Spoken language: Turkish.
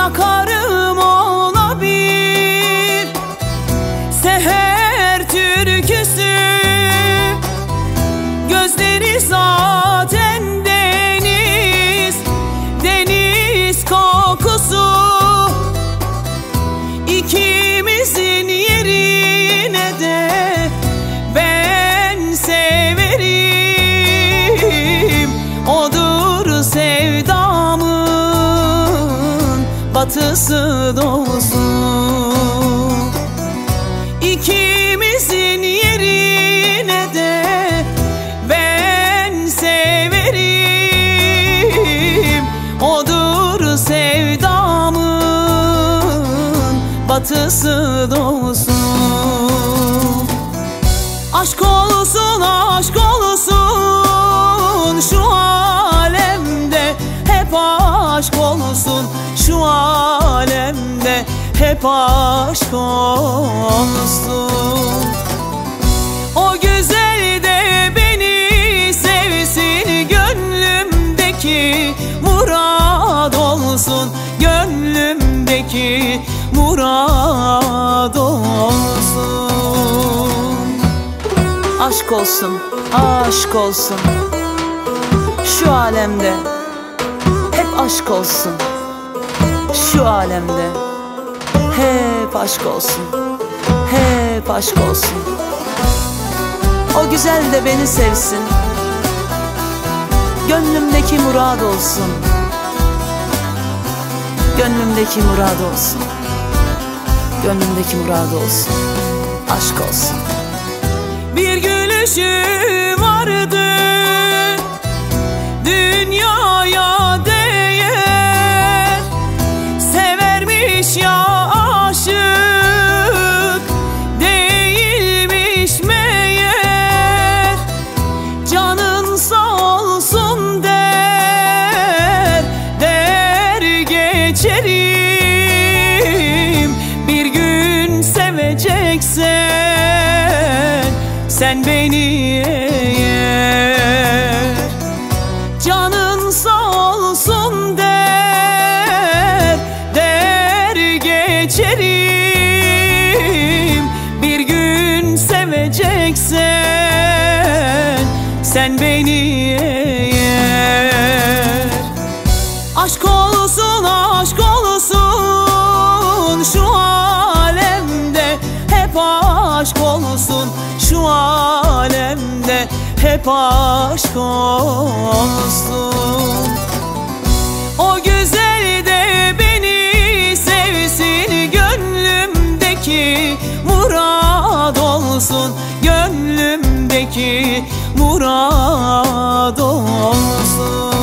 yakarım ona bir seher türküsü. Gözleri zaten deniz, deniz kokusu. İkimizin yerine de ben severim. Odur sevdamın batısı doğusu. İkimizin yerine de ben severim. Odur sevdamın batısı doğusu. Aşk olsun, aşk olsun şu alemde, hep aşk olsun şu alemde, hep aşk olsun. O güzel de beni sevsin, gönlümdeki murad olsun, gönlümdeki murad olsun. Aşk olsun, aşk olsun şu alemde, hep aşk olsun şu alemde, hep aşk olsun, hep aşk olsun. O güzel de beni sevsin, gönlümdeki murad olsun, gönlümdeki murad olsun, gönlümdeki murad olsun. Aşk olsun. Bir gülüşü vardı dünyaya değer, severmiş ya aşık değilmiş meğer. Canın sağ olsun der, der geçerim. Bir gün seveceksen sen beni eğer, canın sağ olsun der, der geçerim. Bir gün seveceksen sen beni eğer. Aşk olsun, aşk olsun şu alemde, hep aşk olsun şu alemde, hep aşk olsun. O güzel de beni sevsin, gönlümdeki murad olsun, gönlümdeki murad olsun.